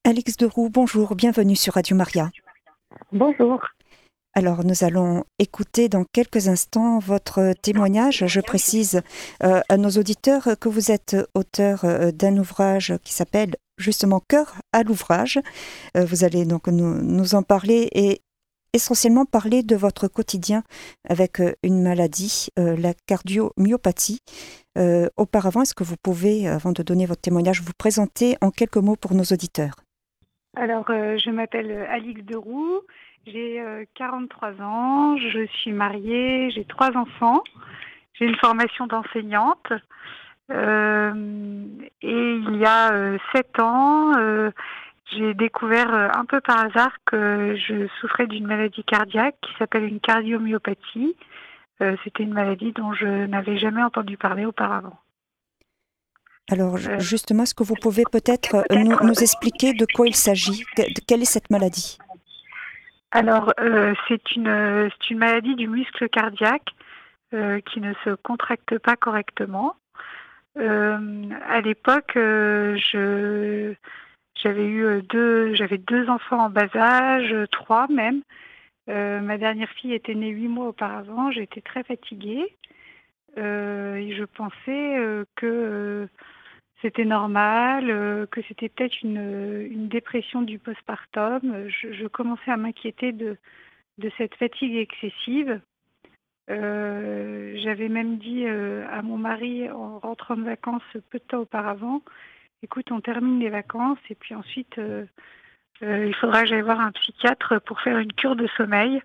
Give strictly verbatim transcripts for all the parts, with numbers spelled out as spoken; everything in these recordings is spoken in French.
Alix Deroux, bonjour, bienvenue sur Radio Maria. Bonjour. Alors, nous allons écouter dans quelques instants votre témoignage. Je précise euh, à nos auditeurs que vous êtes auteur euh, d'un ouvrage qui s'appelle justement Cœur à l'ouvrage. Euh, vous allez donc nous, nous en parler et essentiellement parler de votre quotidien avec euh, une maladie, euh, la cardiomyopathie. Euh, auparavant, est-ce que vous pouvez, avant de donner votre témoignage, vous présenter en quelques mots pour nos auditeurs ? Alors, euh, je m'appelle Alix Deroux, j'ai euh, quarante-trois ans, je suis mariée, j'ai trois enfants, j'ai une formation d'enseignante. Euh, et il y a euh, sept ans, euh, j'ai découvert euh, un peu par hasard que je souffrais d'une maladie cardiaque qui s'appelle une cardiomyopathie. Euh, c'était une maladie dont je n'avais jamais entendu parler auparavant. Alors Euh, justement, est-ce que vous pouvez peut-être nous, nous expliquer de quoi il s'agit, que- de quelle est cette maladie ? alors, euh, c'est une, c'est une maladie du muscle cardiaque euh, qui ne se contracte pas correctement. Euh, à l'époque, euh, je, j'avais eu euh, deux, j'avais deux enfants en bas âge, euh, trois même. Euh, ma dernière fille était née huit mois auparavant. J'étais très fatiguée euh, et je pensais euh, que euh, c'était normal, euh, que c'était peut-être une, une dépression du postpartum. Je, je commençais à m'inquiéter de, de cette fatigue excessive. Euh, j'avais même dit euh, à mon mari en rentrant de vacances peu de temps auparavant, écoute, on termine les vacances et puis ensuite euh, euh, il faudra que j'aille voir un psychiatre pour faire une cure de sommeil.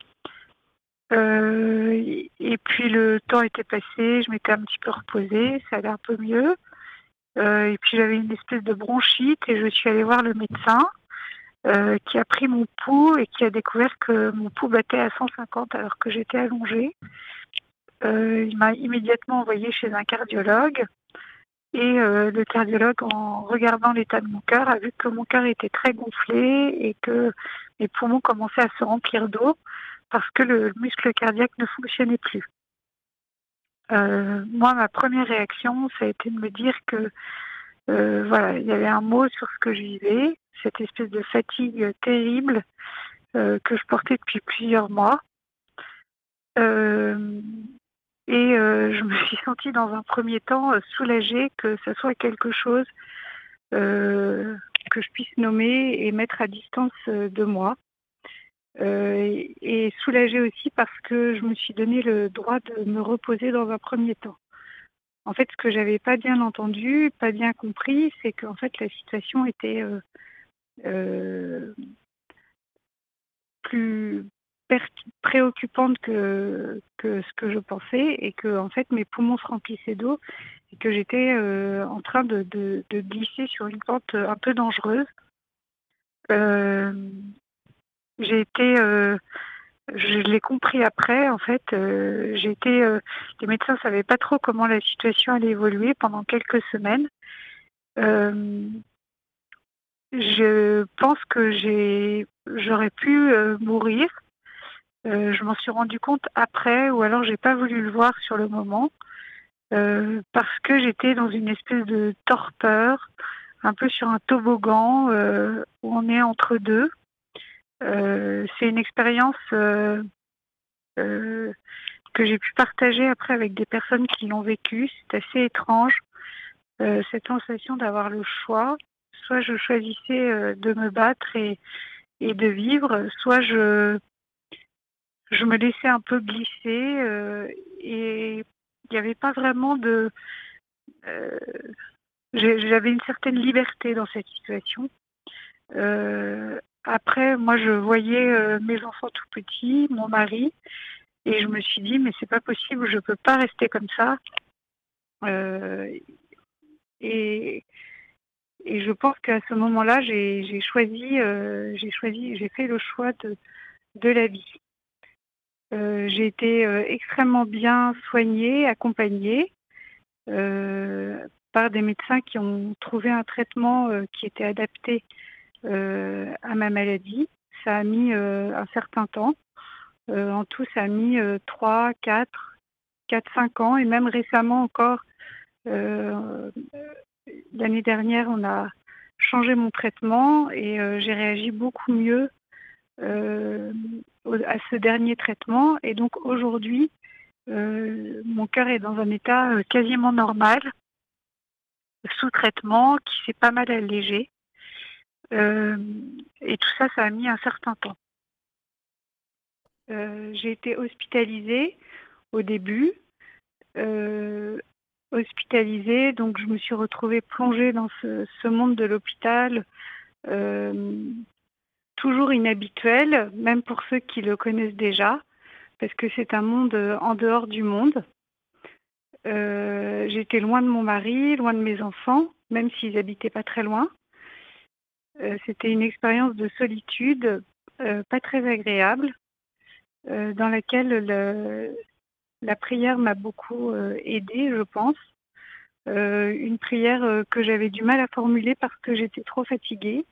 Euh, et, et puis le temps était passé, je m'étais un petit peu reposée, ça allait un peu mieux. Euh, et puis j'avais une espèce de bronchite et je suis allée voir le médecin euh, qui a pris mon pouls et qui a découvert que mon pouls battait à cent cinquante alors que j'étais allongée. Euh, il m'a immédiatement envoyée chez un cardiologue et euh, le cardiologue, en regardant l'état de mon cœur, a vu que mon cœur était très gonflé et que mes poumons commençaient à se remplir d'eau parce que le muscle cardiaque ne fonctionnait plus. Euh, moi, ma première réaction, ça a été de me dire que euh, voilà, il y avait un mot sur ce que je vivais, cette espèce de fatigue terrible euh, que je portais depuis plusieurs mois. Euh, Et euh, je me suis sentie dans un premier temps euh, soulagée que ce soit quelque chose euh, que je puisse nommer et mettre à distance euh, de moi. Euh, et, et soulagée aussi parce que je me suis donné le droit de me reposer dans un premier temps. En fait, ce que j'avais pas bien entendu, pas bien compris, c'est qu'en fait la situation était euh, euh, plus per- préoccupante que, que ce que je pensais et que en fait mes poumons se remplissaient d'eau et que j'étais euh, en train de, de, de glisser sur une pente un peu dangereuse. Euh, j'ai été, euh, je l'ai compris après en fait. Euh, j'ai été, euh, les médecins savaient pas trop comment la situation allait évoluer pendant quelques semaines. Euh, je pense que j'ai, j'aurais pu euh, mourir. Euh, je m'en suis rendu compte après, ou alors j'ai pas voulu le voir sur le moment, euh, parce que j'étais dans une espèce de torpeur, un peu sur un toboggan euh, où on est entre deux. Euh, c'est une expérience euh, euh, que j'ai pu partager après avec des personnes qui l'ont vécu. C'est assez étrange, euh, cette sensation d'avoir le choix. Soit je choisissais euh, de me battre et, et de vivre, soit je je me laissais un peu glisser euh, et il n'y avait pas vraiment de... euh, j'avais une certaine liberté dans cette situation. Euh, après, moi, je voyais euh, mes enfants tout petits, mon mari, et je me suis dit, mais c'est pas possible, je peux pas rester comme ça. Euh, et, et je pense qu'à ce moment-là, j'ai, j'ai choisi, euh, j'ai choisi, j'ai fait le choix de, de la vie. Euh, j'ai été euh, extrêmement bien soignée, accompagnée euh, par des médecins qui ont trouvé un traitement euh, qui était adapté euh, à ma maladie. Ça a mis euh, un certain temps. Euh, en tout, ça a mis euh, trois, quatre, quatre, cinq ans. Et même récemment encore, euh, l'année dernière, on a, changé mon traitement et euh, j'ai réagi beaucoup mieux euh, au- à ce dernier traitement. Et donc aujourd'hui, euh, mon cœur est dans un état euh, quasiment normal, sous traitement, qui s'est pas mal allégé. Euh, et tout ça, ça a mis un certain temps. Euh, j'ai été hospitalisée au début. Euh, hospitalisée, donc je me suis retrouvée plongée dans ce, ce monde de l'hôpital, euh, toujours inhabituel, même pour ceux qui le connaissent déjà, parce que c'est un monde en dehors du monde. Euh, j'étais loin de mon mari, loin de mes enfants, même s'ils habitaient pas très loin. Euh, c'était une expérience de solitude euh, pas très agréable, euh, dans laquelle le, la prière m'a beaucoup euh, aidée, je pense. Euh, une prière euh, que j'avais du mal à formuler parce que j'étais trop fatiguée.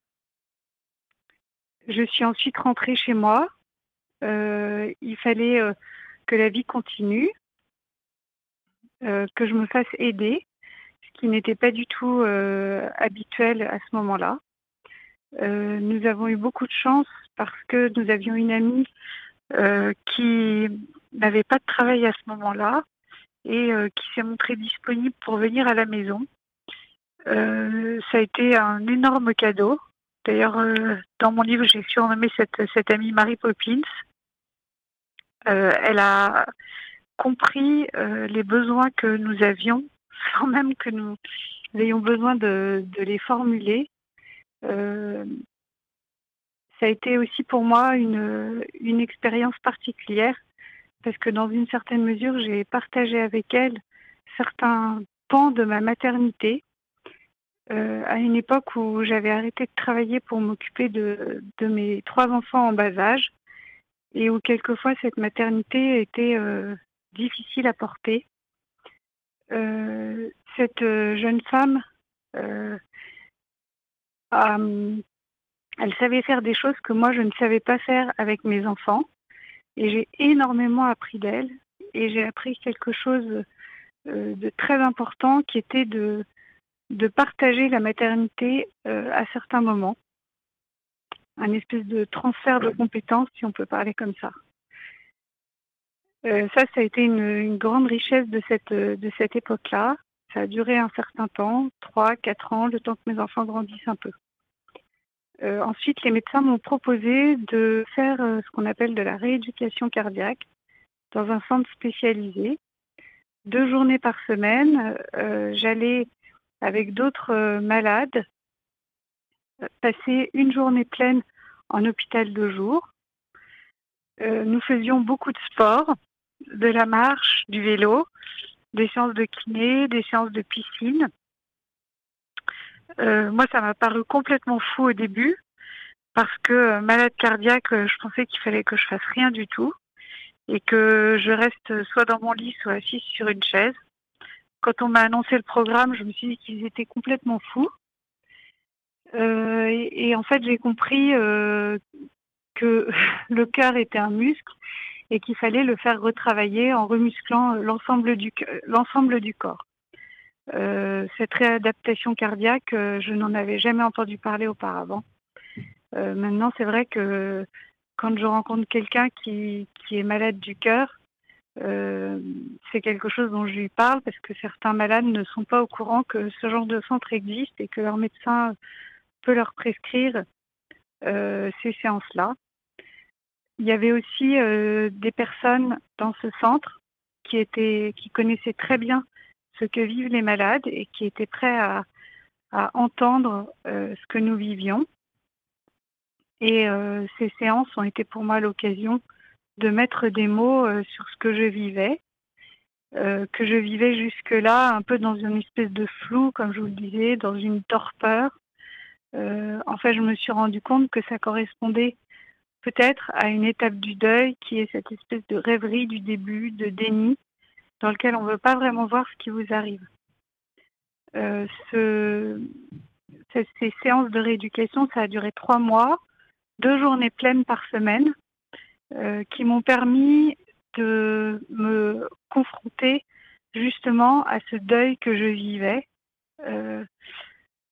Je suis ensuite rentrée chez moi. Euh, il fallait euh, que la vie continue, euh, que je me fasse aider, ce qui n'était pas du tout euh, habituel à ce moment-là. Euh, nous avons eu beaucoup de chance parce que nous avions une amie euh, qui n'avait pas de travail à ce moment-là et euh, qui s'est montrée disponible pour venir à la maison. Euh, ça a été un énorme cadeau. D'ailleurs, euh, dans mon livre, j'ai surnommé cette, cette amie Mary Poppins. Euh, elle a compris euh, les besoins que nous avions, sans même que nous ayons besoin de, de les formuler. Euh, ça a été aussi pour moi une, une expérience particulière, parce que dans une certaine mesure, j'ai partagé avec elle certains pans de ma maternité, euh, à une époque où j'avais arrêté de travailler pour m'occuper de, de mes trois enfants en bas âge, et où quelquefois cette maternité était euh, difficile à porter. Euh, cette euh, jeune femme, euh, a, elle savait faire des choses que moi je ne savais pas faire avec mes enfants, et j'ai énormément appris d'elle, et j'ai appris quelque chose euh, de très important qui était de, de partager la maternité euh, à certains moments, un espèce de transfert de compétences, si on peut parler comme ça. Euh, ça, ça a été une, une grande richesse de cette, de cette époque-là. Ça a duré un certain temps, trois, quatre ans, le temps que mes enfants grandissent un peu. Euh, ensuite, les médecins m'ont proposé de faire euh, ce qu'on appelle de la rééducation cardiaque dans un centre spécialisé. Deux journées par semaine, euh, j'allais avec d'autres euh, malades euh, passer une journée pleine en hôpital de jour. Euh, nous faisions beaucoup de sport, de la marche, du vélo, des séances de kiné, des séances de piscine. Euh, moi, ça m'a paru complètement fou au début, parce que euh, malade cardiaque, euh, je pensais qu'il fallait que je fasse rien du tout et que je reste soit dans mon lit, soit assise sur une chaise. Quand on m'a annoncé le programme, je me suis dit qu'ils étaient complètement fous. Euh, et, et en fait, j'ai compris euh, que le cœur était un muscle et qu'il fallait le faire retravailler en remusclant l'ensemble du, l'ensemble du corps. Euh, cette réadaptation cardiaque, euh, je n'en avais jamais entendu parler auparavant. Euh, maintenant, c'est vrai que quand je rencontre quelqu'un qui, qui est malade du cœur, euh, c'est quelque chose dont je lui parle parce que certains malades ne sont pas au courant que ce genre de centre existe et que leur médecin peut leur prescrire euh, ces séances-là. Il y avait aussi euh, des personnes dans ce centre qui étaient, qui connaissaient très bien ce que vivent les malades et qui étaient prêts à, à entendre euh, ce que nous vivions. Et euh, ces séances ont été pour moi l'occasion de mettre des mots euh, sur ce que je vivais, euh, que je vivais jusque-là un peu dans une espèce de flou, comme je vous le disais, dans une torpeur. Euh, en fait, je me suis rendu compte que ça correspondait peut-être à une étape du deuil qui est cette espèce de rêverie du début, de déni, dans lequel on ne veut pas vraiment voir ce qui vous arrive. Euh, ce, ces, ces séances de rééducation, ça a duré trois mois, deux journées pleines par semaine, euh, qui m'ont permis de me confronter justement à ce deuil que je vivais. Euh,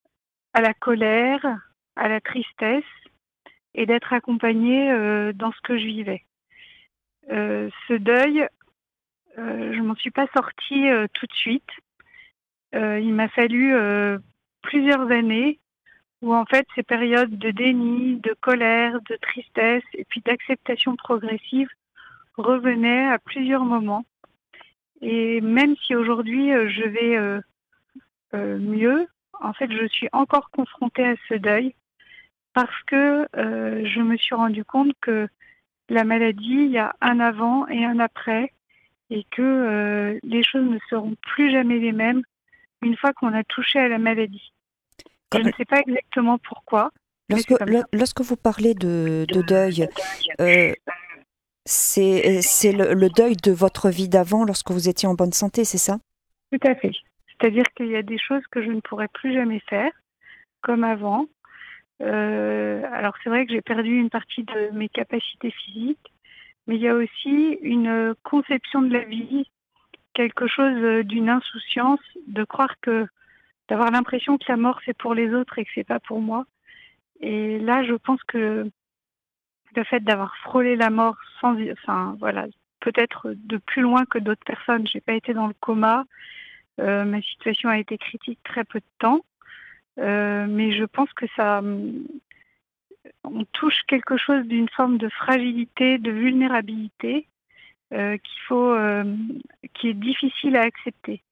à la colère, à la tristesse et d'être accompagnée euh, dans ce que je vivais. Euh, ce deuil, euh, je m'en suis pas sortie euh, tout de suite. Euh, il m'a fallu euh, plusieurs années où en fait ces périodes de déni, de colère, de tristesse et puis d'acceptation progressive revenaient à plusieurs moments. Et même si aujourd'hui euh, je vais euh, euh, mieux, en fait je suis encore confrontée à ce deuil parce que euh, je me suis rendu compte que la maladie, il y a un avant et un après et que euh, les choses ne seront plus jamais les mêmes une fois qu'on a touché à la maladie. Je ne Comme- sais pas exactement pourquoi, mais Lorsque, c'est comme lo- ça. lorsque vous parlez de, de deuil, euh, c'est, c'est le, le deuil de votre vie d'avant lorsque vous étiez en bonne santé, c'est ça? Tout à fait. C'est-à-dire qu'il y a des choses que je ne pourrais plus jamais faire, comme avant. Euh, alors c'est vrai que j'ai perdu une partie de mes capacités physiques, mais il y a aussi une conception de la vie, quelque chose d'une insouciance, de croire que, d'avoir l'impression que la mort c'est pour les autres et que c'est pas pour moi. Et là, je pense que le fait d'avoir frôlé la mort sans, enfin voilà, peut-être de plus loin que d'autres personnes, j'ai pas été dans le coma, euh, ma situation a été critique très peu de temps, euh, mais je pense que ça, on touche quelque chose d'une forme de fragilité, de vulnérabilité euh, qu'il faut, euh, qui est difficile à accepter.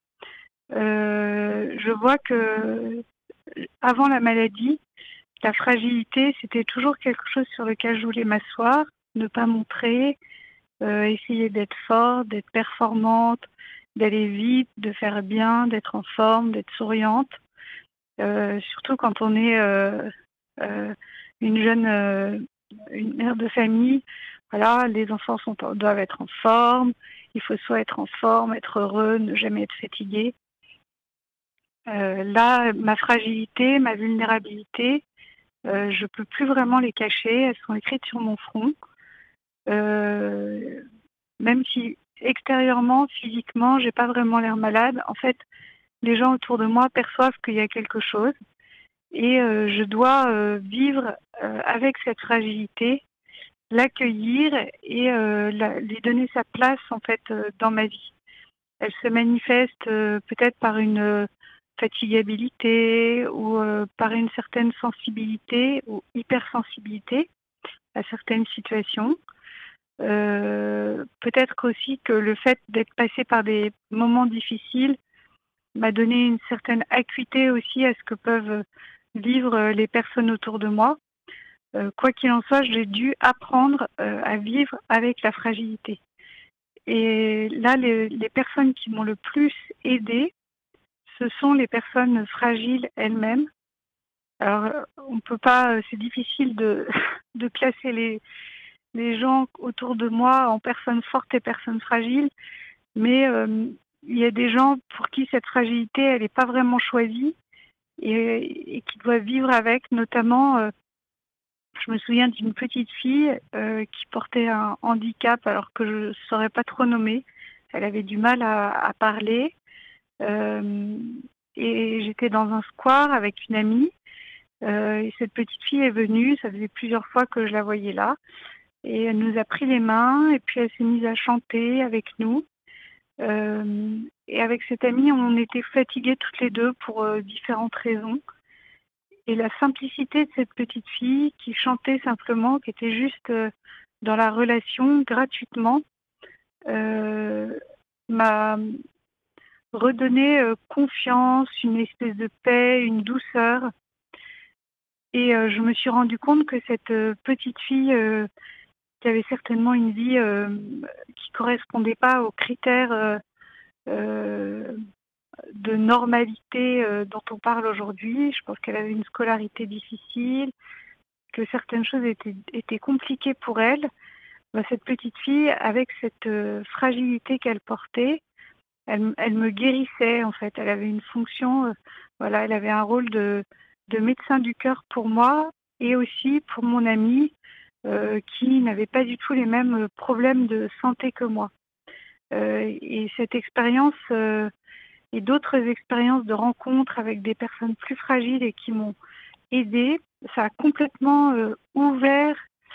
Euh, je vois que avant la maladie, la fragilité, c'était toujours quelque chose sur lequel je voulais m'asseoir, ne pas montrer, euh, essayer d'être forte, d'être performante, d'aller vite, de faire bien, d'être en forme, d'être souriante. Euh, surtout quand on est euh, euh, une jeune euh, une mère de famille, voilà, les enfants sont, doivent être en forme, il faut soit être en forme, être heureux, ne jamais être fatigué. Euh, là, ma fragilité, ma vulnérabilité, euh, je peux plus vraiment les cacher, elles sont écrites sur mon front. Euh, même si extérieurement, physiquement, j'ai pas vraiment l'air malade, en fait, les gens autour de moi perçoivent qu'il y a quelque chose. Et euh, je dois euh, vivre euh, avec cette fragilité, l'accueillir et euh, la, lui donner sa place en fait euh, dans ma vie. Elle se manifeste euh, peut-être par une euh, fatigabilité ou euh, par une certaine sensibilité ou hypersensibilité à certaines situations. Euh, peut-être aussi que le fait d'être passé par des moments difficiles m'a donné une certaine acuité aussi à ce que peuvent vivre les personnes autour de moi. Euh, quoi qu'il en soit, j'ai dû apprendre euh, à vivre avec la fragilité. Et là, les, les personnes qui m'ont le plus aidée, ce sont les personnes fragiles elles-mêmes. Alors, on ne peut pas, c'est difficile de, de classer les, les gens autour de moi en personnes fortes et personnes fragiles, mais euh, il y a des gens pour qui cette fragilité, elle n'est pas vraiment choisie et, et qui doivent vivre avec, notamment, euh, je me souviens d'une petite fille euh, qui portait un handicap alors que je ne saurais pas trop nommer. Elle avait du mal à, à parler. Euh, et j'étais dans un square avec une amie. Euh, et cette petite fille est venue, ça faisait plusieurs fois que je la voyais là. Et elle nous a pris les mains et puis elle s'est mise à chanter avec nous. Euh, et avec cette amie, on était fatiguées toutes les deux pour euh, différentes raisons. Et la simplicité de cette petite fille qui chantait simplement, qui était juste euh, dans la relation gratuitement, euh, m'a redonné euh, confiance, une espèce de paix, une douceur. Et euh, je me suis rendu compte que cette euh, petite fille euh, qui avait certainement une vie euh, qui correspondait pas aux critères euh, euh, de normalité euh, dont on parle aujourd'hui. Je pense qu'elle avait une scolarité difficile, que certaines choses étaient, étaient compliquées pour elle. Ben, cette petite fille, avec cette euh, fragilité qu'elle portait, elle, elle me guérissait en fait. Elle avait une fonction, euh, voilà, elle avait un rôle de, de médecin du cœur pour moi et aussi pour mon amie euh, qui n'avait pas du tout les mêmes problèmes de santé que moi. Euh, et cette expérience euh, et d'autres expériences de rencontres avec des personnes plus fragiles et qui m'ont aidé, ça a complètement euh, ouvert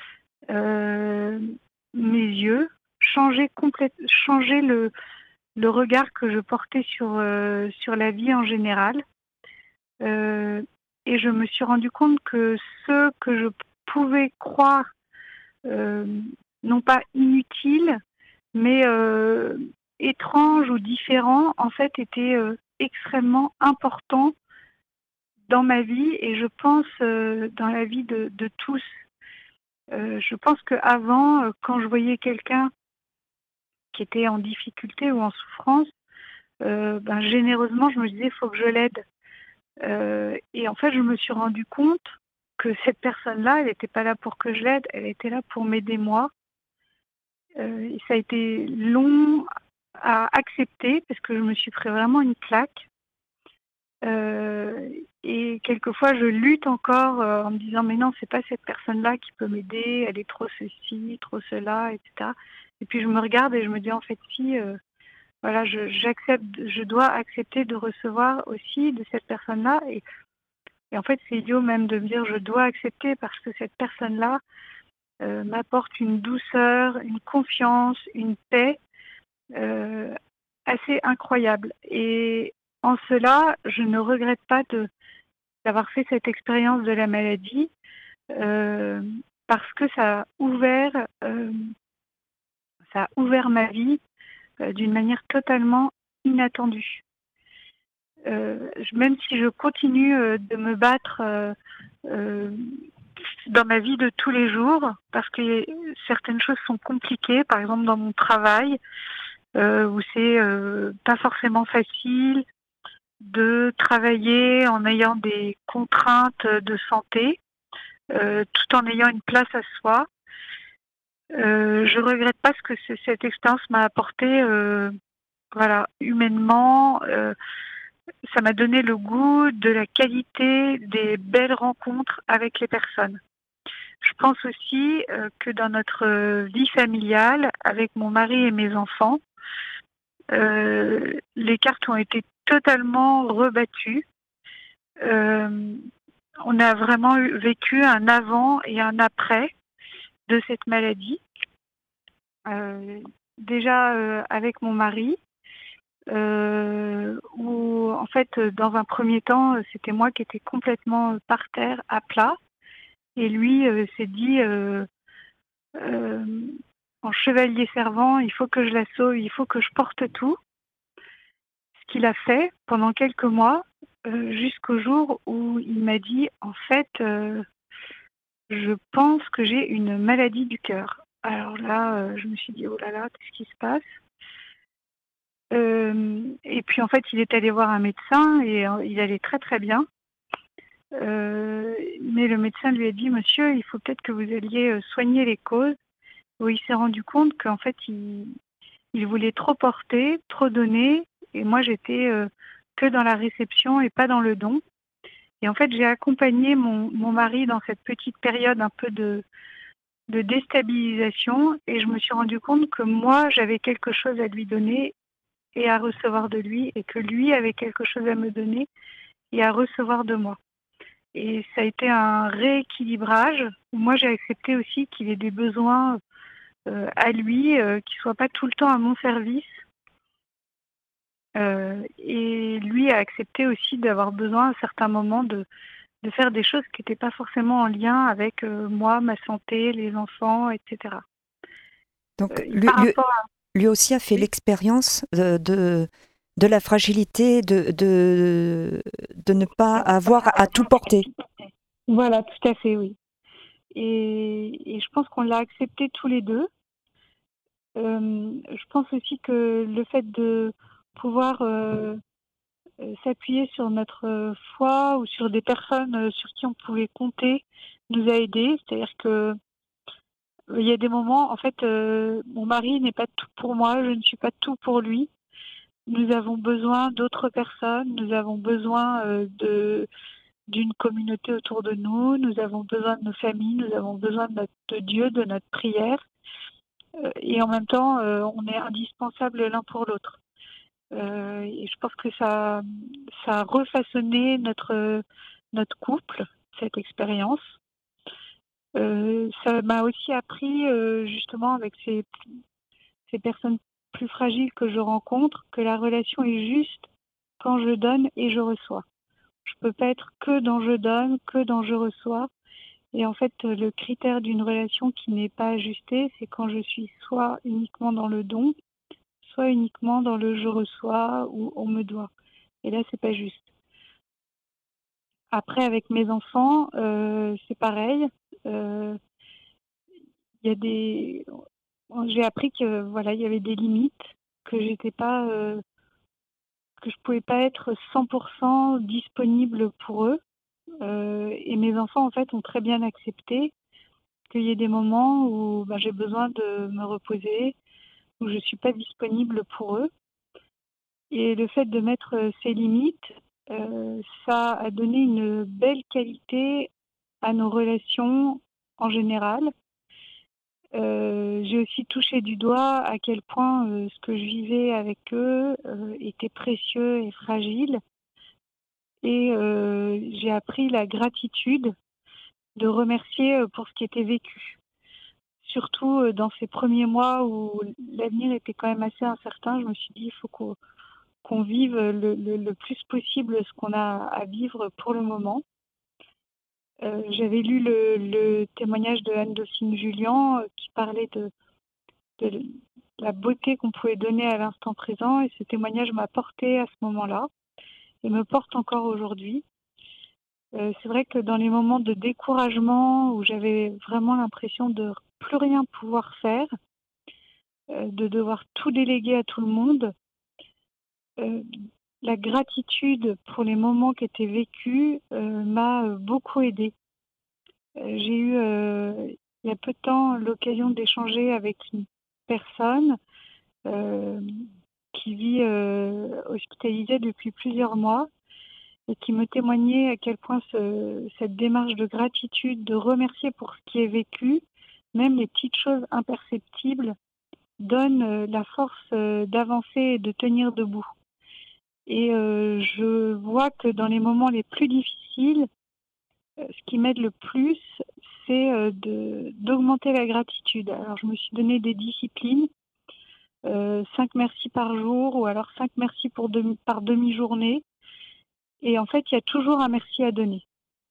euh, mes yeux, changé, complète, changé le, le regard que je portais sur, euh, sur la vie en général. Euh, et je me suis rendu compte que ce que je pouvais croire, euh, non pas inutile, mais euh, étrange ou différent, en fait, était euh, extrêmement important dans ma vie et je pense euh, dans la vie de, de tous. Euh, je pense qu'avant, euh, quand je voyais quelqu'un qui était en difficulté ou en souffrance, euh, ben, généreusement, je me disais, il faut que je l'aide. Euh, et en fait, je me suis rendu compte que cette personne-là, elle n'était pas là pour que je l'aide, elle était là pour m'aider moi. Euh, et ça a été long à accepter parce que je me suis pris vraiment une claque. Euh, et quelquefois, je lutte encore euh, en me disant mais non, c'est pas cette personne-là qui peut m'aider, elle est trop ceci, trop cela, et cetera. Et puis je me regarde et je me dis en fait si, euh, voilà, je, j'accepte, je dois accepter de recevoir aussi de cette personne-là. Et, et en fait, c'est idiot même de me dire je dois accepter parce que cette personne-là euh, m'apporte une douceur, une confiance, une paix euh, assez incroyable. Et en cela, je ne regrette pas de, d'avoir fait cette expérience de la maladie euh, parce que ça a ouvert, euh, ça a ouvert ma vie euh, d'une manière totalement inattendue. Euh, même si je continue euh, de me battre euh, euh, dans ma vie de tous les jours, parce que certaines choses sont compliquées, par exemple dans mon travail, euh, où c'est euh, pas forcément facile de travailler en ayant des contraintes de santé, euh, tout en ayant une place à soi. Euh, je regrette pas ce que c- cette expérience m'a apporté, euh, voilà, humainement. Euh, ça m'a donné le goût de la qualité des belles rencontres avec les personnes. Je pense aussi euh, que dans notre euh, vie familiale, avec mon mari et mes enfants, euh, les cartes ont été totalement rebattues. Euh, on a vraiment eu- vécu un avant et un après de cette maladie. Euh, déjà euh, avec mon mari, euh, où en fait, dans un premier temps, c'était moi qui étais complètement par terre, à plat, et lui euh, s'est dit euh, euh, en chevalier servant, il faut que je la sauve, il faut que je porte tout. Ce qu'il a fait pendant quelques mois, euh, jusqu'au jour où il m'a dit, en fait, euh, je pense que j'ai une maladie du cœur. Alors là, euh, je me suis dit, oh là là, qu'est-ce qui se passe? Euh, et puis en fait, il est allé voir un médecin et euh, il allait très très bien. Euh, mais le médecin lui a dit, monsieur, il faut peut-être que vous alliez euh, soigner les causes. Où il s'est rendu compte qu'en fait, il, il voulait trop porter, trop donner. Et moi, j'étais euh, que dans la réception et pas dans le don. Et en fait, j'ai accompagné mon, mon mari dans cette petite période un peu de, de déstabilisation. Et je me suis rendu compte que moi, j'avais quelque chose à lui donner et à recevoir de lui, et que lui avait quelque chose à me donner et à recevoir de moi. Et ça a été un rééquilibrage où moi j'ai accepté aussi qu'il ait des besoins euh, à lui, euh, qui ne soient pas tout le temps à mon service. Euh, et lui a accepté aussi d'avoir besoin à certains moments de, de faire des choses qui n'étaient pas forcément en lien avec euh, moi, ma santé, les enfants, et cetera. Donc, Euh, lui, par lui, rapport à... lui aussi a fait Oui, l'expérience de, de, de la fragilité, de, de, de ne pas avoir à tout porter. voilà, tout à fait, oui. Et, et je pense qu'on l'a accepté tous les deux. Euh, je pense aussi que le fait de pouvoir euh, euh, s'appuyer sur notre euh, foi ou sur des personnes euh, sur qui on pouvait compter nous a aidés. C'est-à-dire que euh, il y a des moments, en fait, euh, mon mari n'est pas tout pour moi, je ne suis pas tout pour lui. Nous avons besoin d'autres personnes, nous avons besoin euh, de d'une communauté autour de nous, nous avons besoin de nos familles, nous avons besoin de, notre, de Dieu, de notre prière. Euh, et en même temps, euh, on est indispensables l'un pour l'autre. Euh, et je pense que ça, ça a refaçonné notre, notre couple. cette expérience. Euh, ça m'a aussi appris, euh, justement, avec ces, ces personnes plus fragiles que je rencontre, que la relation est juste quand je donne et je reçois. Je peux pas être que dans je donne, que dans je reçois. Et en fait, le critère d'une relation qui n'est pas ajustée, c'est quand je suis soit uniquement dans le don, soit uniquement dans le je reçois ou on me doit. Et là, c'est pas juste. Après, avec mes enfants, euh, c'est pareil. Euh, Il y a des, j'ai appris que voilà, il y avait des limites, que j'étais pas, euh, que je pouvais pas être cent pour cent disponible pour eux. Euh, et mes enfants, en fait, ont très bien accepté qu'il y ait des moments où ben, j'ai besoin de me reposer, où je suis pas disponible pour eux. Et le fait de mettre ces limites, euh, ça a donné une belle qualité à nos relations en général. Euh, j'ai aussi touché du doigt à quel point euh, ce que je vivais avec eux euh, était précieux et fragile. Et euh, j'ai appris la gratitude de remercier euh, pour ce qui était vécu. Surtout euh, dans ces premiers mois où l'avenir était quand même assez incertain, je me suis dit il faut qu'on, qu'on vive le, le, le plus possible ce qu'on a à vivre pour le moment. Euh, j'avais lu le, le témoignage de Anne-Dauphine Julien euh, qui parlait de, de la beauté qu'on pouvait donner à l'instant présent, et ce témoignage m'a porté à ce moment-là et me porte encore aujourd'hui. Euh, c'est vrai que dans les moments de découragement où j'avais vraiment l'impression de plus rien pouvoir faire, euh, de devoir tout déléguer à tout le monde, euh, la gratitude pour les moments qui étaient vécus euh, m'a beaucoup aidée. Euh, j'ai eu, euh, il y a peu de temps, l'occasion d'échanger avec une personne euh, qui vit euh, hospitalisée depuis plusieurs mois et qui me témoignait à quel point ce, cette démarche de gratitude, de remercier pour ce qui est vécu, même les petites choses imperceptibles, donne euh, la force euh, d'avancer et de tenir debout. Et euh, je vois que dans les moments les plus difficiles, euh, ce qui m'aide le plus, c'est euh, de, d'augmenter la gratitude. Alors je me suis donné des disciplines, euh, cinq merci par jour ou alors cinq merci pour demi, par demi-journée. Et en fait, il y a toujours un merci à donner.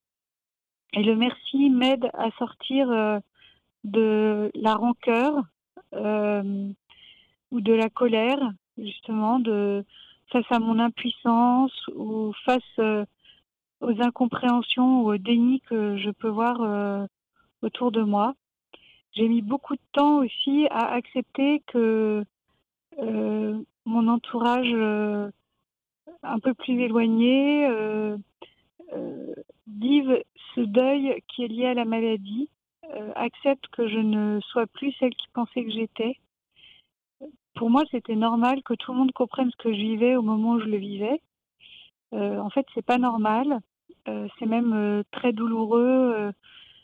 Et le merci m'aide à sortir euh, de la rancœur euh, ou de la colère, justement, de, face à mon impuissance ou face euh, aux incompréhensions ou au déni que je peux voir euh, autour de moi. J'ai mis beaucoup de temps aussi à accepter que euh, mon entourage euh, un peu plus éloigné euh, euh, vive ce deuil qui est lié à la maladie, euh, accepte que je ne sois plus celle qui pensait que j'étais. Pour moi, c'était normal que tout le monde comprenne ce que je vivais au moment où je le vivais. Euh, en fait, c'est pas normal. Euh, c'est même euh, très douloureux euh,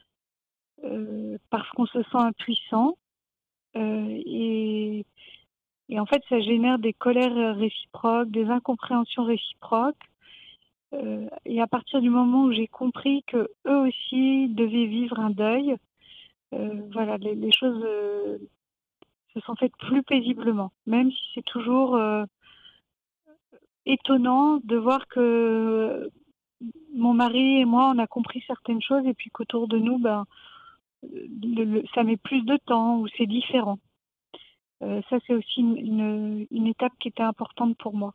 euh, parce qu'on se sent impuissant. Euh, et, et en fait, ça génère des colères réciproques, des incompréhensions réciproques. Euh, et à partir du moment où j'ai compris que eux aussi devaient vivre un deuil, euh, voilà, les, les choses euh, se sont faites plus paisiblement, même si c'est toujours euh, étonnant de voir que mon mari et moi, on a compris certaines choses et puis qu'autour de nous, ben, le, le, ça met plus de temps ou c'est différent. Euh, ça, c'est aussi une, une, une étape qui était importante pour moi.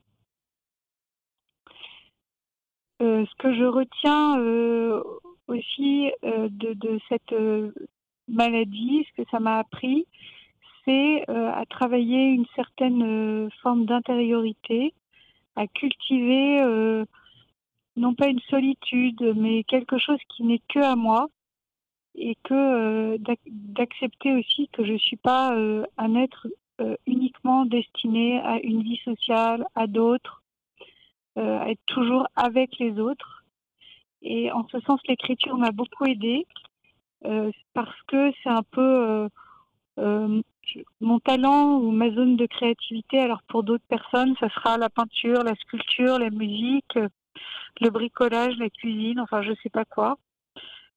Euh, ce que je retiens euh, aussi euh, de, de cette euh, maladie, ce que ça m'a appris, c'est euh, à travailler une certaine euh, forme d'intériorité, à cultiver euh, non pas une solitude, mais quelque chose qui n'est que à moi, et que euh, d'ac- d'accepter aussi que je suis pas euh, un être euh, uniquement destiné à une vie sociale, à d'autres, euh, à être toujours avec les autres. Et en ce sens, l'écriture m'a beaucoup aidée euh, parce que c'est un peu euh, euh, mon talent ou ma zone de créativité. Alors pour d'autres personnes, ça sera la peinture, la sculpture, la musique, le bricolage, la cuisine, enfin je sais pas quoi.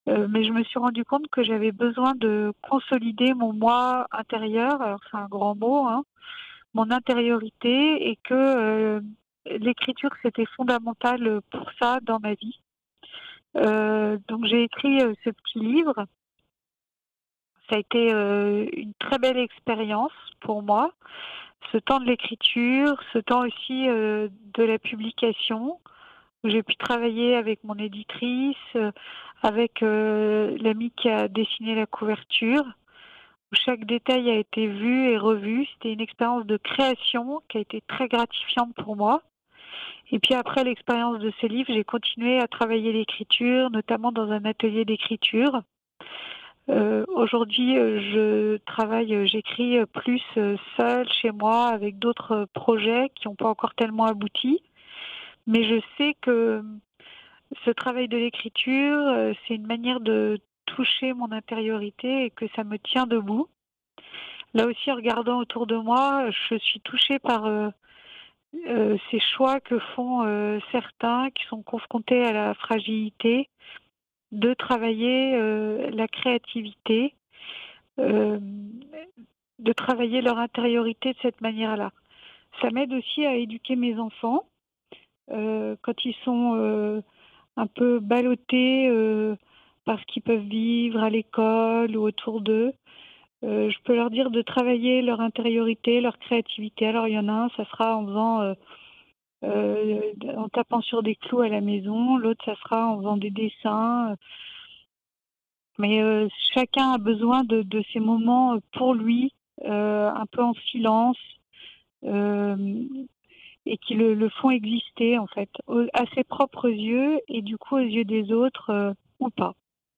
Euh, mais je me suis rendu compte que j'avais besoin de consolider mon moi intérieur, alors c'est un grand mot, hein, mon intériorité, et que euh, l'écriture c'était fondamental pour ça dans ma vie. Euh, donc j'ai écrit euh, ce petit livre. Ça a été euh, une très belle expérience pour moi, ce temps de l'écriture, ce temps aussi euh, de la publication, où j'ai pu travailler avec mon éditrice, euh, avec euh, l'ami qui a dessiné la couverture, où chaque détail a été vu et revu. C'était une expérience de création qui a été très gratifiante pour moi. Et puis après l'expérience de ce livre, j'ai continué à travailler l'écriture, notamment dans un atelier d'écriture. Euh, aujourd'hui, euh, je travaille, euh, j'écris euh, plus euh, seule chez moi avec d'autres euh, projets qui n'ont pas encore tellement abouti. Mais je sais que ce travail de l'écriture, euh, c'est une manière de toucher mon intériorité et que ça me tient debout. Là aussi, en regardant autour de moi, je suis touchée par euh, euh, ces choix que font euh, certains qui sont confrontés à la fragilité de travailler euh, la créativité, euh, de travailler leur intériorité de cette manière-là. Ça m'aide aussi à éduquer mes enfants euh, quand ils sont euh, un peu ballottés euh, par ce qu'ils peuvent vivre à l'école ou autour d'eux. Euh, je peux leur dire de travailler leur intériorité, leur créativité. Alors il y en a un, ça sera en faisant, euh, euh, en tapant sur des clous à la maison. L'autre, ça sera en faisant des dessins. Mais euh, chacun a besoin de, de ces moments pour lui, euh, un peu en silence, euh, et qui le, le font exister en fait, au- à ses propres yeux et du coup aux yeux des autres euh, ou pas.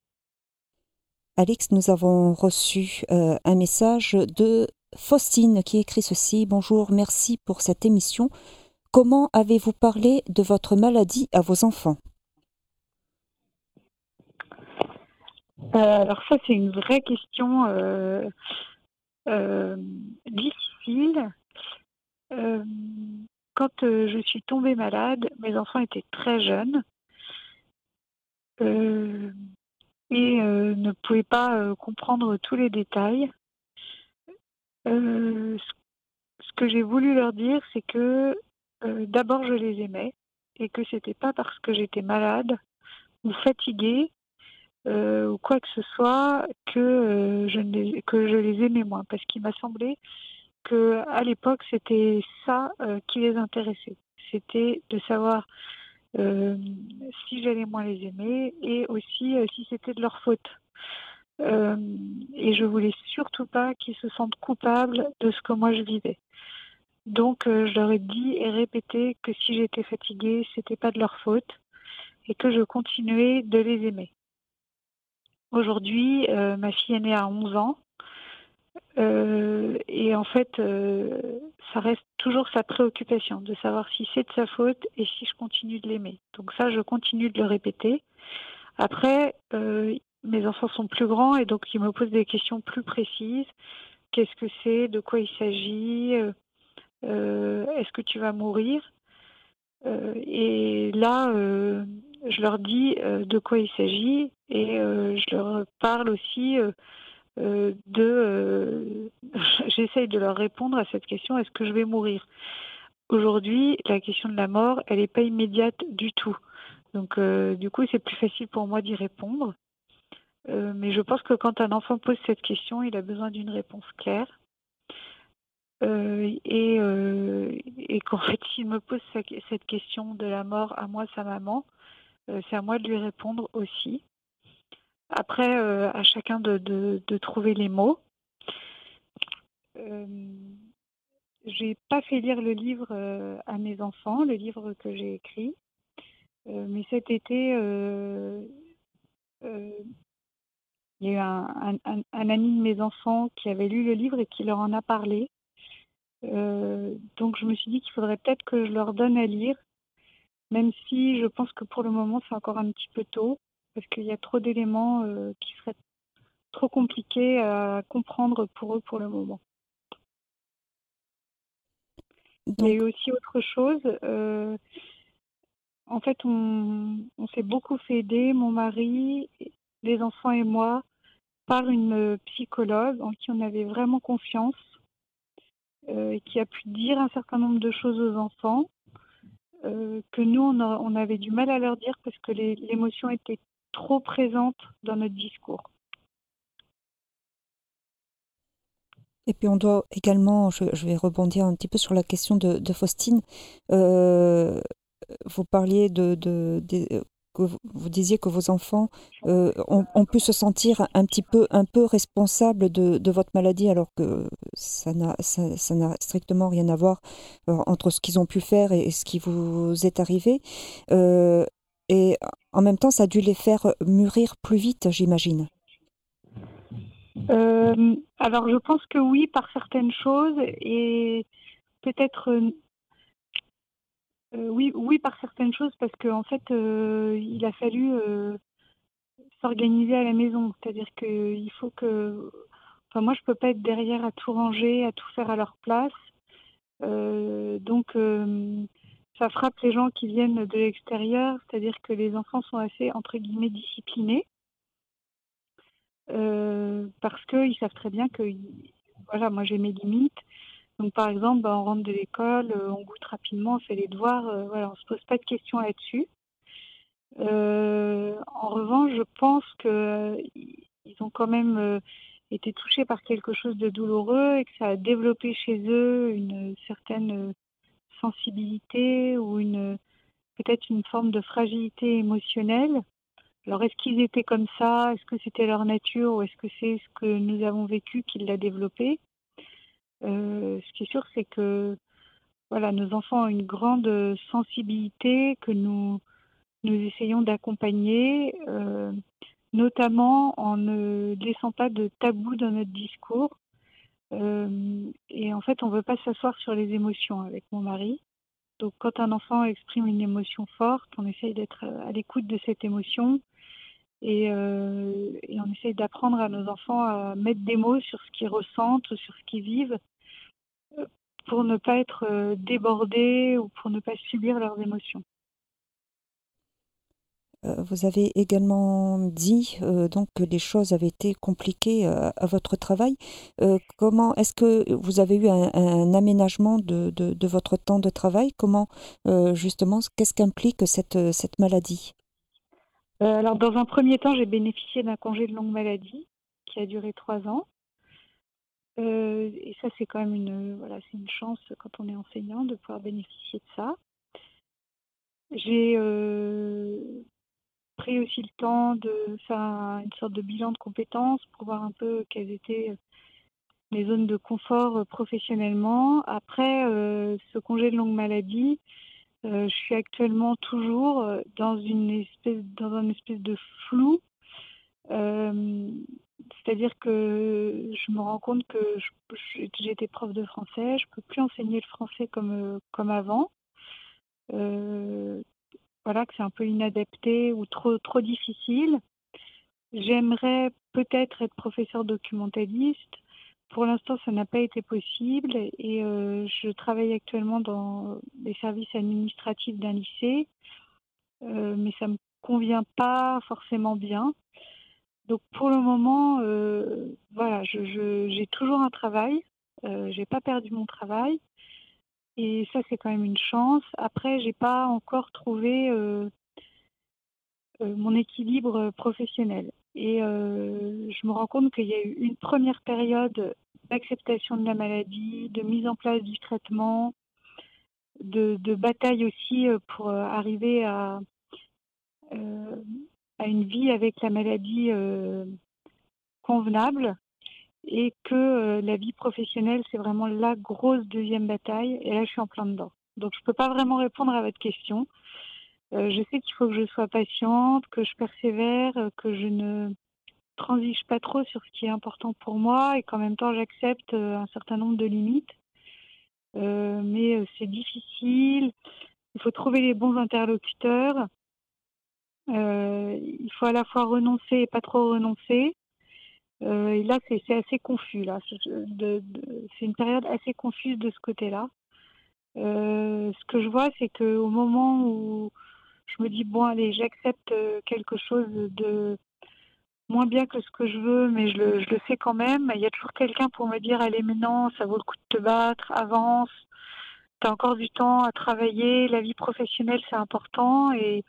Alix, nous avons reçu euh, un message de Faustine qui écrit ceci. Bonjour, merci pour cette émission. Comment avez-vous parlé de votre maladie à vos enfants? Euh, alors ça, c'est une vraie question euh, euh, difficile. Euh, quand euh, je suis tombée malade, mes enfants étaient très jeunes euh, et euh, ne pouvaient pas euh, comprendre tous les détails. Euh, ce, ce que j'ai voulu leur dire, c'est que euh, d'abord je les aimais et que c'était pas parce que j'étais malade ou fatiguée euh, ou quoi que ce soit que, euh, je ne les, que je les aimais moins. Parce qu'il m'a semblé que à l'époque, c'était ça euh, qui les intéressait. C'était de savoir euh, si j'allais moins les aimer et aussi euh, si c'était de leur faute. Euh, et je voulais surtout pas qu'ils se sentent coupables de ce que moi je vivais. Donc euh, je leur ai dit et répété que si j'étais fatiguée, c'était pas de leur faute et que je continuais de les aimer. Aujourd'hui, euh, ma fille est née à onze ans. Euh, et en fait, euh, ça reste toujours sa préoccupation de savoir si c'est de sa faute et si je continue de l'aimer. Donc ça, je continue de le répéter. Après, euh, mes enfants sont plus grands et donc ils me posent des questions plus précises. Qu'est-ce que c'est? De quoi il s'agit? Euh, Est-ce que tu vas mourir? Euh, Et là, euh, je leur dis euh, de quoi il s'agit et euh, je leur parle aussi euh, euh, de... euh, j'essaye de leur répondre à cette question, est-ce que je vais mourir? Aujourd'hui, la question de la mort, elle n'est pas immédiate du tout. Donc, euh, du coup, c'est plus facile pour moi d'y répondre. Euh, mais je pense que quand un enfant pose cette question, il a besoin d'une réponse claire. Euh, et, euh, et qu'en fait, s'il me pose sa- cette question de la mort à moi, sa maman, euh, c'est à moi de lui répondre aussi. Après, euh, à chacun de, de, de trouver les mots. Euh, j'ai pas fait lire le livre euh, à mes enfants, le livre que j'ai écrit. Euh, mais cet été, euh, euh, il y a eu un, un, un, un ami de mes enfants qui avait lu le livre et qui leur en a parlé. Euh, donc je me suis dit qu'il faudrait peut-être que je leur donne à lire, même si je pense que pour le moment c'est encore un petit peu tôt, parce qu'il y a trop d'éléments euh, qui seraient trop compliqués à comprendre pour eux pour le moment. Il y a Donc, eu aussi autre chose. Euh, en fait, on, on s'est beaucoup fait aider, mon mari les enfants et moi, par une euh, psychologue en qui on avait vraiment confiance, euh, et qui a pu dire un certain nombre de choses aux enfants, euh, que nous, on, a- on avait du mal à leur dire parce que les- l'émotion était trop présente dans notre discours. Et puis on doit également, je, je vais rebondir un petit peu sur la question de, de Faustine. Euh, vous parliez de, de, des- euh, que vous, vous disiez que vos enfants euh, ont, ont pu se sentir un petit peu, un peu responsables de, de votre maladie, alors que ça n'a, ça, ça n'a strictement rien à voir euh, entre ce qu'ils ont pu faire et, et ce qui vous est arrivé. Euh, et en même temps, ça a dû les faire mûrir plus vite, j'imagine. Euh, alors, je pense que oui, par certaines choses, et peut-être euh, euh, oui, oui, par certaines choses, parce qu'en fait, euh, il a fallu euh, s'organiser à la maison. C'est-à-dire qu'il faut que... Enfin, moi, je peux pas être derrière à tout ranger, à tout faire à leur place. Euh, donc, euh, ça frappe les gens qui viennent de l'extérieur, c'est-à-dire que les enfants sont assez, entre guillemets, disciplinés, euh, parce qu'ils savent très bien que, voilà, moi j'ai mes limites. Donc, par exemple, bah, on rentre de l'école, euh, on goûte rapidement, on fait les devoirs, euh, voilà, on se pose pas de questions là-dessus. Euh, en revanche, je pense que euh, ils ont quand même euh, été touchés par quelque chose de douloureux et que ça a développé chez eux une certaine sensibilité ou une peut-être une forme de fragilité émotionnelle. Alors, est-ce qu'ils étaient comme ça? Est-ce que c'était leur nature ou est-ce que c'est ce que nous avons vécu qui l'a développé? Euh, ce qui est sûr, c'est que voilà, nos enfants ont une grande sensibilité que nous, nous essayons d'accompagner, euh, notamment en ne laissant pas de tabou dans notre discours. Euh, et en fait, on ne veut pas s'asseoir sur les émotions avec mon mari. Donc, quand un enfant exprime une émotion forte, on essaye d'être à l'écoute de cette émotion et, euh, et on essaye d'apprendre à nos enfants à mettre des mots sur ce qu'ils ressentent, sur ce qu'ils vivent, euh, pour ne pas être euh, débordés ou pour ne pas subir leurs émotions. Euh, Vous avez également dit euh, donc que les choses avaient été compliquées euh, à votre travail. Euh, comment est-ce que vous avez eu un, un aménagement de, de, de votre temps de travail? Comment euh, justement, qu'est-ce qu'implique cette, cette maladie? Euh, alors, dans un premier temps, j'ai bénéficié d'un congé de longue maladie qui a duré trois ans. Euh, et ça, c'est quand même une, voilà, c'est une chance quand on est enseignant de pouvoir bénéficier de ça. J'ai euh, pris aussi le temps de faire un- une sorte de bilan de compétences pour voir un peu quelles étaient mes zones de confort euh, professionnellement. Après euh, ce congé de longue maladie, euh, je suis actuellement toujours euh, dans une espèce, dans un espèce de flou. Euh, C'est-à-dire que je me rends compte que je- je- j'étais prof de français, je peux plus enseigner le français comme, euh, comme avant. Euh, voilà, que c'est un peu inadapté ou trop, trop difficile. J'aimerais peut-être être professeur documentaliste. Pour l'instant, ça n'a pas été possible et euh, je travaille actuellement dans les services administratifs d'un lycée, euh, mais ça me convient pas forcément bien. Donc pour le moment, euh, voilà, je, je- j'ai toujours un travail, euh, j'ai pas perdu mon travail et ça c'est quand même une chance. Après, j'ai pas encore trouvé euh, euh, mon équilibre professionnel. Et euh, je me rends compte qu'il y a eu une première période d'acceptation de la maladie, de mise en place du traitement, de, de bataille aussi euh, pour euh, arriver à, euh, à une vie avec la maladie euh, convenable. Et que euh, la vie professionnelle, c'est vraiment la grosse deuxième bataille. Et là, je suis en plein dedans. Donc, je ne peux pas vraiment répondre à votre question. Euh, je sais qu'il faut que je sois patiente, que je persévère, euh, que je ne transige pas trop sur ce qui est important pour moi et qu'en même temps, j'accepte euh, un certain nombre de limites. Euh, mais euh, c'est difficile. Il faut trouver les bons interlocuteurs. Euh, il faut à la fois renoncer et pas trop renoncer. Euh, et là, c'est c'est assez confus. Là, c'est de- de- c'est une période assez confuse de ce côté-là. Euh, ce que je vois, c'est qu'au moment où je me dis bon, allez, j'accepte euh, quelque chose de moins bien que ce que je veux, mais je le, je le fais quand même. Il y a toujours quelqu'un pour me dire, allez, mais non, ça vaut le coup de te battre, avance, tu as encore du temps à travailler, la vie professionnelle, c'est important. Et,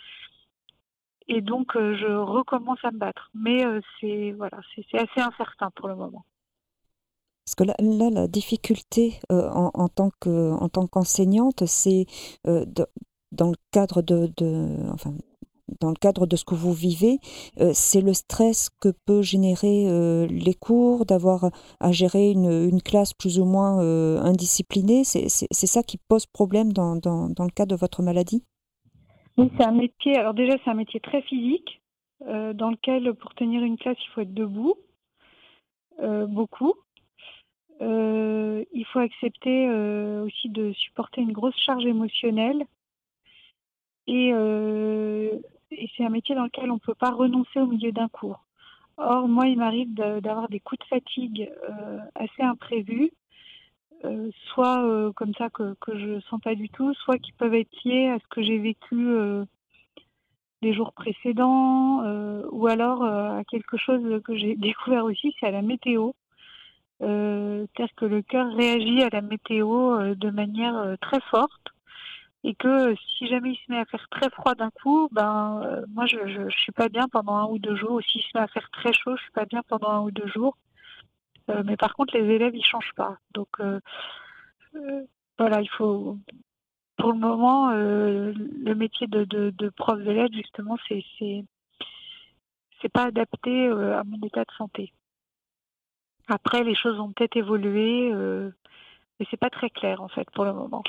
et donc, euh, je recommence à me battre. Mais euh, c'est voilà, c'est c'est assez incertain pour le moment. Parce que là, là, la difficulté euh, en, en tant que, en tant qu'enseignante, c'est euh, de- dans le cadre de, de- enfin, dans le cadre de ce que vous vivez, euh, c'est le stress que peut générer euh, les cours, d'avoir à gérer une, une classe plus ou moins euh, indisciplinée. C'est, c'est, c'est ça qui pose problème dans, dans, dans le cas de votre maladie? Oui, c'est un métier. Alors déjà, c'est un métier très physique, euh, dans lequel, pour tenir une classe, il faut être debout, euh, beaucoup. Euh, il faut accepter euh, aussi de supporter une grosse charge émotionnelle. Et, euh, et c'est un métier dans lequel on ne peut pas renoncer au milieu d'un cours. Or, moi, il m'arrive de- d'avoir des coups de fatigue euh, assez imprévus, euh, soit euh, comme ça que, que je ne sens pas du tout, soit qui peuvent être liés à ce que j'ai vécu euh, les jours précédents, euh, ou alors euh, à quelque chose que j'ai découvert aussi, c'est à la météo. Euh, c'est-à-dire que le cœur réagit à la météo euh, de manière euh, très forte. Et que euh, si jamais il se met à faire très froid d'un coup, ben euh, moi je, je, je suis pas bien pendant un ou deux jours. Ou s'il se met à faire très chaud, je suis pas bien pendant un ou deux jours. Euh, mais par contre, les élèves ils changent pas. Donc euh, euh, voilà, il faut pour le moment euh, le métier de, de, de prof de lettres justement, c'est c'est c'est pas adapté euh, à mon état de santé. Après, les choses ont peut-être évolué, euh, mais c'est pas très clair en fait pour le moment.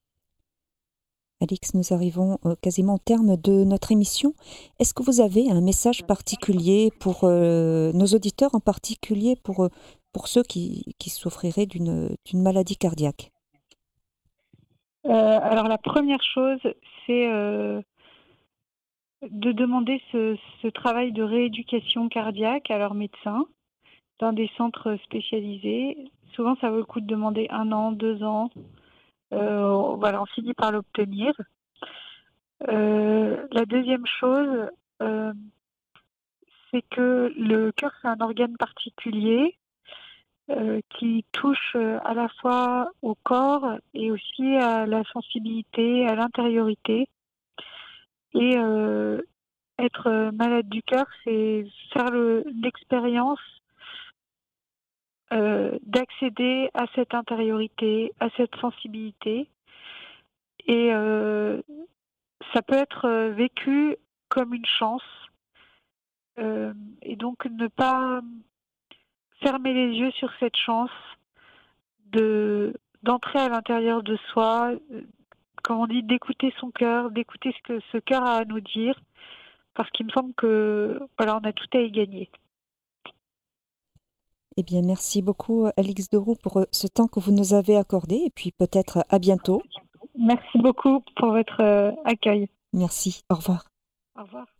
Alix, nous arrivons euh, quasiment au terme de notre émission. Est-ce que vous avez un message particulier pour euh, nos auditeurs, en particulier pour, euh, pour ceux qui, qui souffriraient d'une, d'une maladie cardiaque? Euh, alors la première chose, c'est euh, de demander ce, ce travail de rééducation cardiaque à leurs médecins dans des centres spécialisés. Souvent, ça vaut le coup de demander un an, deux ans. Euh, voilà, on finit par l'obtenir. Euh, la deuxième chose, euh, c'est que le cœur, c'est un organe particulier euh, qui touche euh, à la fois au corps et aussi à la sensibilité, à l'intériorité. Et euh, être euh, malade du cœur, c'est faire le- l'expérience euh, d'accéder à cette intériorité, à cette sensibilité. Et euh, ça peut être euh, vécu comme une chance. Euh, et donc ne pas fermer les yeux sur cette chance de d'entrer à l'intérieur de soi, euh, comme on dit, d'écouter son cœur, d'écouter ce que ce cœur a à nous dire, parce qu'il me semble que voilà, on a tout à y gagner. Eh bien, merci beaucoup, Alix Deroux, pour euh, ce temps que vous nous avez accordé, et puis peut-être à bientôt. Merci beaucoup pour votre euh, accueil. Merci, au revoir. Au revoir.